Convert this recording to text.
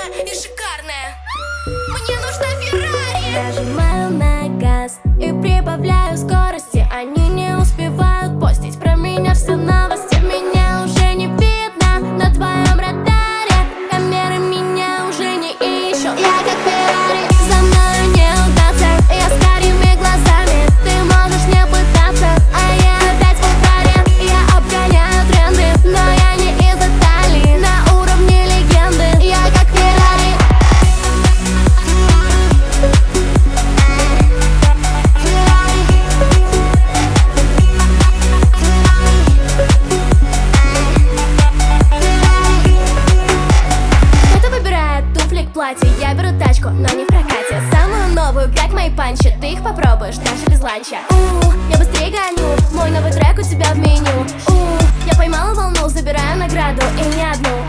и шикарная. Мне нужна Феррари. Нажимаю на газ и прибавляю скорости. Они не успевают постить про меня все новости. Меня уже не видно на твоем радаре. Камеры меня уже не ищут. Я как Феррари, за мною не угнаться. Я с карими глазами, ты можешь не пытаться. А я опять в ударе, я обгоняю тренды. Но я не из Италии, на уровне легенды. Я как Феррари. Кто-то выбирает туфли к платью, я беру тачку, но не в прокате. Самую новую, как мои панчи, ты их попробуешь даже без ланча. Я быстрее гоню, мой новый трек у тебя в меню. Я поймала волну, забираю награду и не одну.